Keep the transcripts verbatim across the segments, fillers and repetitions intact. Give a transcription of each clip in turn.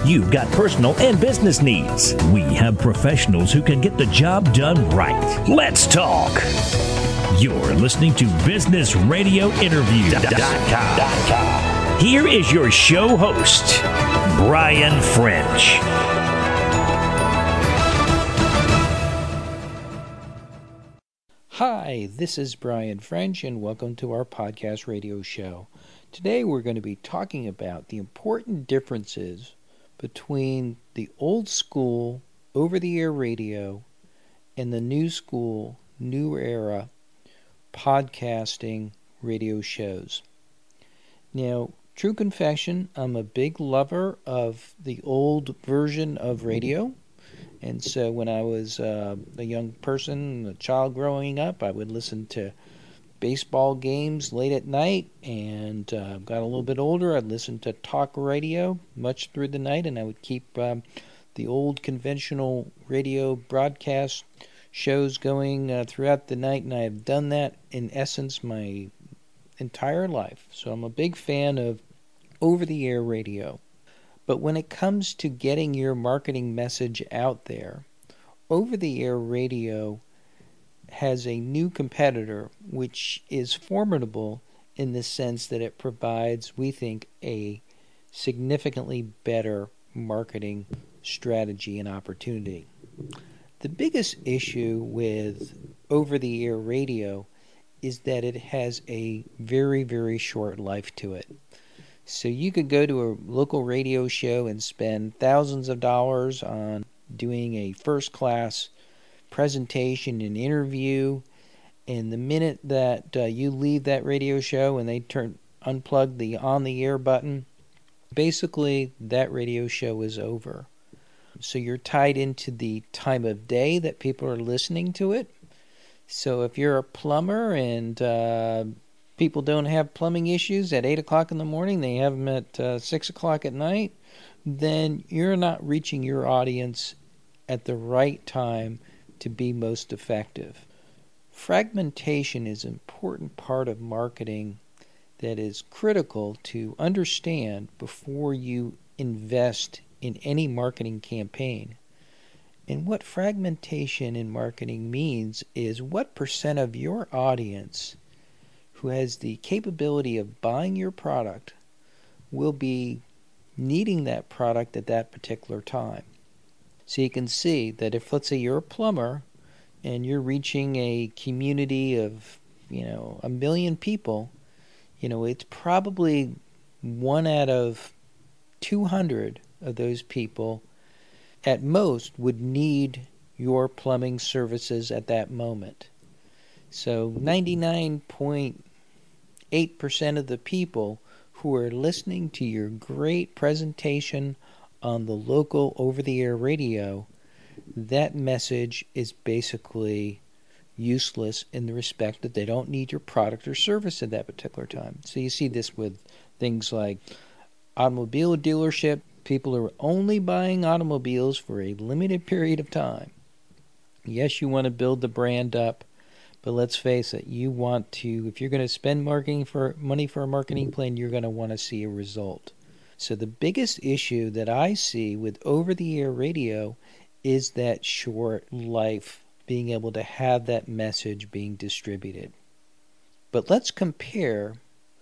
You've got personal and business needs. We have professionals who can get the job done right. Let's talk. You're listening to Business Radio Interview dot com. Here is your show host, Brian French. Hi, this is Brian French, and welcome to our podcast radio show. Today we're going to be talking about the important differences between the old school over-the-air radio and the new school, new era podcasting radio shows. Now, true confession, I'm a big lover of the old version of radio. And so when I was uh, a young person, a child growing up, I would listen to baseball games late at night. And uh, got a little bit older, I'd listen to talk radio much through the night. And I would keep um, the old conventional radio broadcast shows going uh, throughout the night. And I have done that, in essence, my entire life. So I'm a big fan of over-the-air radio. But when it comes to getting your marketing message out there, over-the-air radio has a new competitor, which is formidable in the sense that it provides, we think, a significantly better marketing strategy and opportunity. The biggest issue with over-the-air radio is that it has a very, very short life to it. So you could go to a local radio show and spend thousands of dollars on doing a first-class presentation and interview, and the minute that uh, you leave that radio show and they turn unplug the on-the-air button, basically that radio show is over. So you're tied into the time of day that people are listening to it. So if you're a plumber and uh, people don't have plumbing issues at eight o'clock in the morning, they have them at uh, six o'clock at night, then you're not reaching your audience at the right time to be most effective. Fragmentation is an important part of marketing that is critical to understand before you invest in any marketing campaign. And what fragmentation in marketing means is what percent of your audience who has the capability of buying your product will be needing that product at that particular time. So you can see that if, let's say, you're a plumber and you're reaching a community of, you know, a million people, you know, it's probably one out of two hundred of those people at most would need your plumbing services at that moment. So ninety-nine point eight percent of the people who are listening to your great presentation on the local over-the-air radio, that message is basically useless in the respect that they don't need your product or service at that particular time. So you see this with things like automobile dealership. People are only buying automobiles for a limited period of time. Yes, you want to build the brand up, but let's face it, you want to, if you're going to spend marketing for money for a marketing plan, you're going to want to see a result. So the biggest issue that I see with over-the-air radio is that short life, being able to have that message being distributed. But let's compare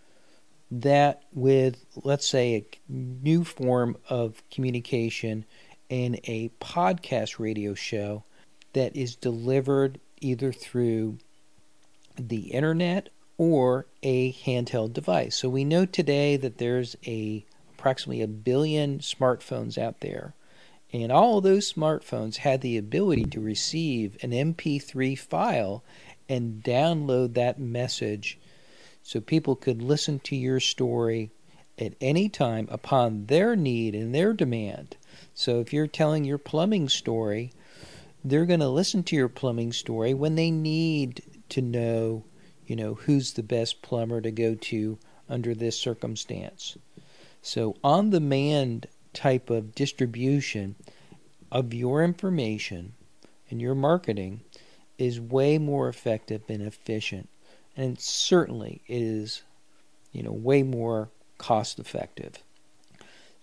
that with, let's say, a new form of communication in a podcast radio show that is delivered either through the internet or a handheld device. So we know today that there's a approximately a billion smartphones out there, and all of those smartphones had the ability to receive an M P three file and download that message so people could listen to your story at any time upon their need and their demand. So if you're telling your plumbing story, they're going to listen to your plumbing story when they need to know, you know, who's the best plumber to go to under this circumstance. So on-demand type of distribution of your information and your marketing is way more effective and efficient. And certainly it is, you know, way more cost effective.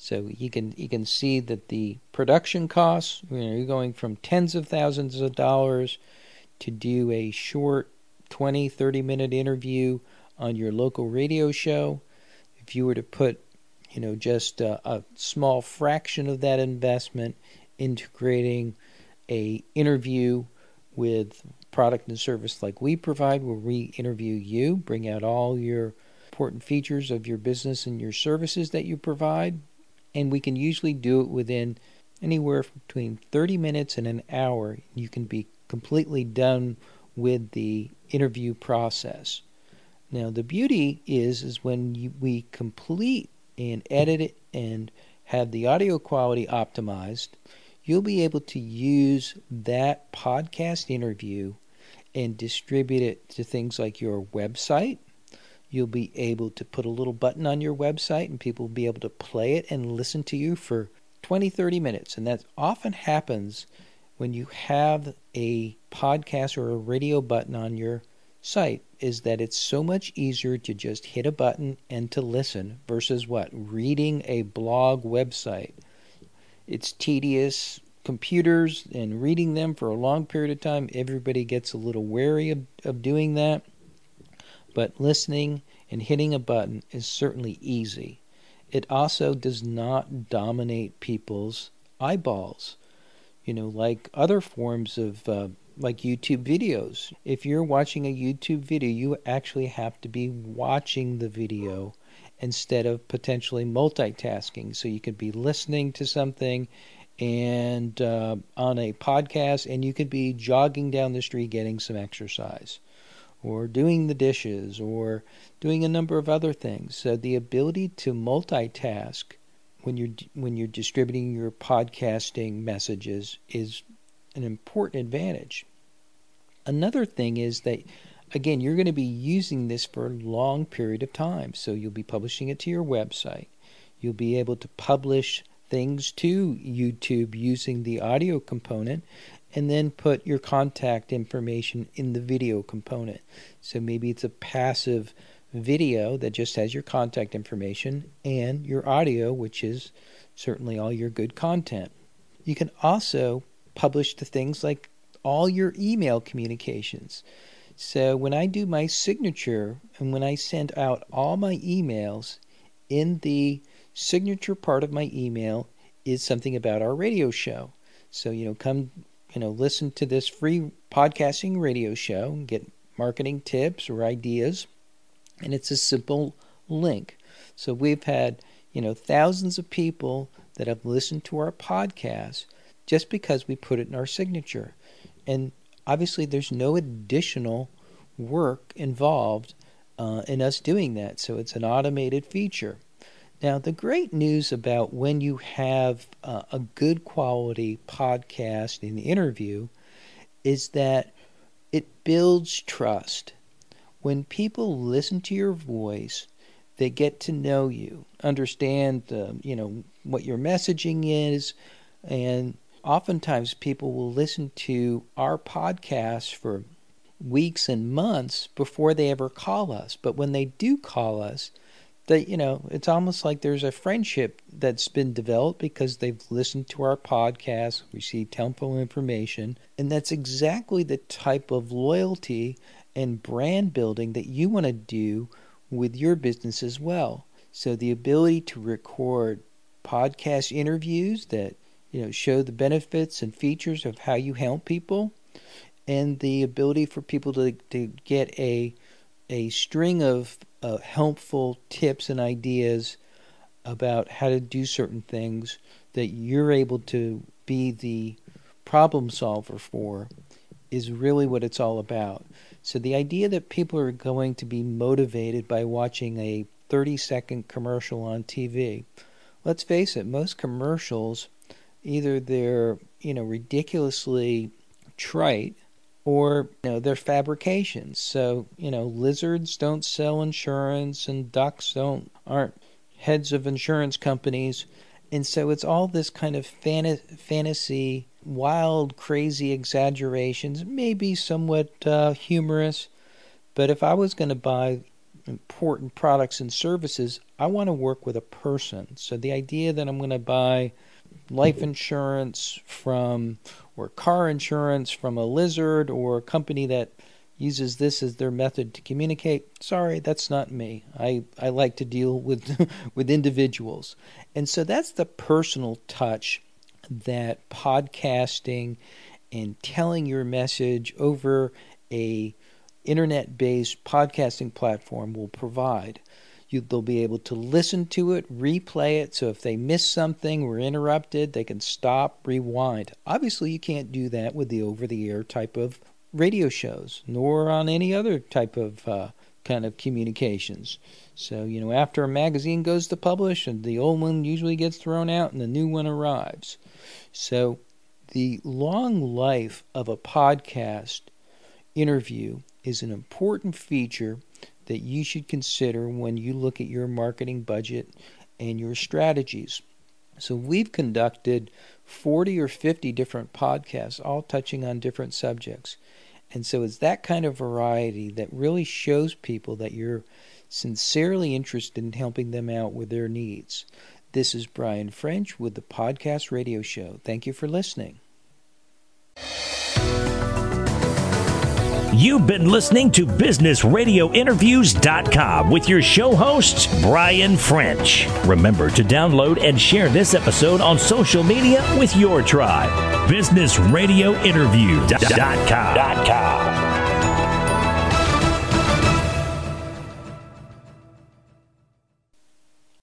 So you can you can see that the production costs, you know, you're going from tens of thousands of dollars to do a short twenty, thirty minute interview on your local radio show. If you were to put, you know, just a, a small fraction of that investment into creating a interview with product and service like we provide, where we interview you, bring out all your important features of your business and your services that you provide, and we can usually do it within anywhere between thirty minutes and an hour. You can be completely done with the interview process. Now, the beauty is, is when you, we complete and edit it and have the audio quality optimized, you'll be able to use that podcast interview and distribute it to things like your website. You'll be able to put a little button on your website and people will be able to play it and listen to you for twenty, thirty minutes. And that often happens when you have a podcast or a radio button on your site, is that it's so much easier to just hit a button and to listen versus what? Reading a blog website. It's tedious. Computers and reading them for a long period of time, everybody gets a little wary of, of doing that. But listening and hitting a button is certainly easy. It also does not dominate people's eyeballs, you know, like other forms of, uh, like YouTube videos. If you're watching a YouTube video, you actually have to be watching the video instead of potentially multitasking. So you could be listening to something and uh, on a podcast, and you could be jogging down the street getting some exercise, or doing the dishes, or doing a number of other things. So the ability to multitask when you're when you're distributing your podcasting messages is an important advantage. Another thing is that, again, you're going to be using this for a long period of time. So you'll be publishing it to your website. You'll be able to publish things to YouTube using the audio component, and then put your contact information in the video component. So maybe it's a passive video that just has your contact information and your audio, which is certainly all your good content. You can also publish to things like all your email communications. So when I do my signature and when I send out all my emails, in the signature part of my email is something about our radio show. So, you know, come, you know, listen to this free podcasting radio show and get marketing tips or ideas. And it's a simple link. So we've had, you know, thousands of people that have listened to our podcast just because we put it in our signature. And obviously there's no additional work involved uh, in us doing that. So it's an automated feature. Now, the great news about when you have uh, a good quality podcast in the interview is that it builds trust. When people listen to your voice, they get to know you, understand, uh, you know, what your messaging is, and oftentimes people will listen to our podcast for weeks and months before they ever call us. But when they do call us, That, you know, it's almost like there's a friendship that's been developed because they've listened to our podcast, received helpful information, and that's exactly the type of loyalty and brand building that you want to do with your business as well. So the ability to record podcast interviews that, you know, show the benefits and features of how you help people, and the ability for people to to get a a string of uh, helpful tips and ideas about how to do certain things that you're able to be the problem solver for is really what it's all about. So the idea that people are going to be motivated by watching a thirty second commercial on T V, let's face it, most commercials, either they're, you know, ridiculously trite, or, you know, they're fabrications. So, you know, lizards don't sell insurance and ducks don't aren't heads of insurance companies. And so it's all this kind of fan- fantasy, wild, crazy exaggerations, maybe somewhat uh, humorous. But if I was going to buy important products and services, I want to work with a person. So the idea that I'm going to buy life insurance from, or car insurance from a lizard or a company that uses this as their method to communicate, sorry, that's not me. I, I like to deal with with individuals. And so that's the personal touch that podcasting and telling your message over a internet-based podcasting platform will provide. You, they'll be able to listen to it, replay it, so if they miss something or interrupted, they can stop, rewind. Obviously, you can't do that with the over-the-air type of radio shows, nor on any other type of uh, kind of communications. So, you know, after a magazine goes to publish, and the old one usually gets thrown out and the new one arrives. So the long life of a podcast interview is an important feature that you should consider when you look at your marketing budget and your strategies. So we've conducted forty or fifty different podcasts, all touching on different subjects. And so it's that kind of variety that really shows people that you're sincerely interested in helping them out with their needs. This is Brian French with the Podcast Radio Show. Thank you for listening. You've been listening to Business Radio Interviews dot com with your show host, Brian French. Remember to download and share this episode on social media with your tribe. Business Radio Interviews dot com.